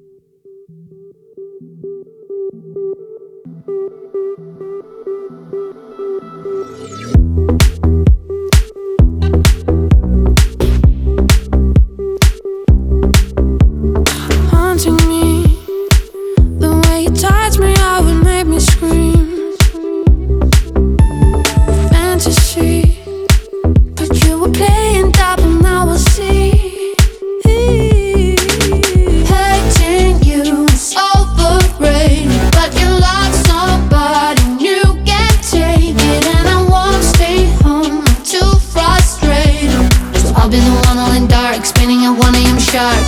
Haunting me, the way you touch me, how it made me scream. Fantasy, but you were playing double, now I see. Hating you is overrated, but you love somebody and you can't take it. And I won't stay home, I'm too frustrated. So I'll be the one all in dark, spinning at 1 AM sharp.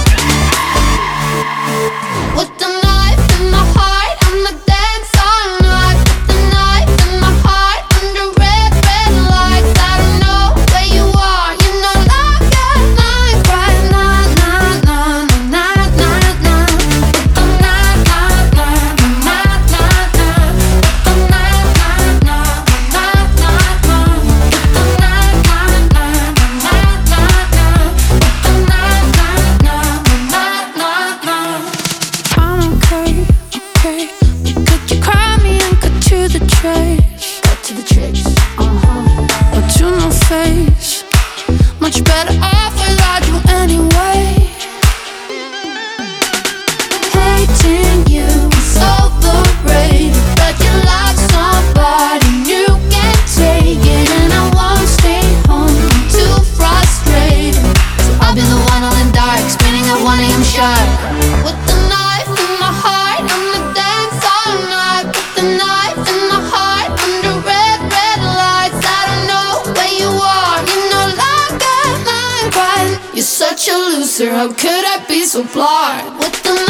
With the knife in my heart, I'ma dance all night. With the knife in my heart, under red, red lights. I don't know where you are, you know like at night. Right, nah, nah, nah, nah, nah, nah. With the nah, nah, nah, nah, nah, nah. With the nah, nah, nah, nah, nah, nah. With the nah, nah, nah, nah, nah, nah. With the nah, nah, nah, nah, nah, nah. I'm okay, okay. Could you cry me and cut to the chase? Cut to the chase, but to no face. Much better off without you anyway. Hating you is overrated, but you love somebody and you can't take it. And I won't stay home, I'm too frustrated. So I'll be the one all in dark, spinning at 1 AM sharp. With the knife in my heart, I'ma dance all night. With the knife in my heart, under red, red lights. I don't know where you are, you know like at night. Right? You're such a loser, how could I be so blind? With the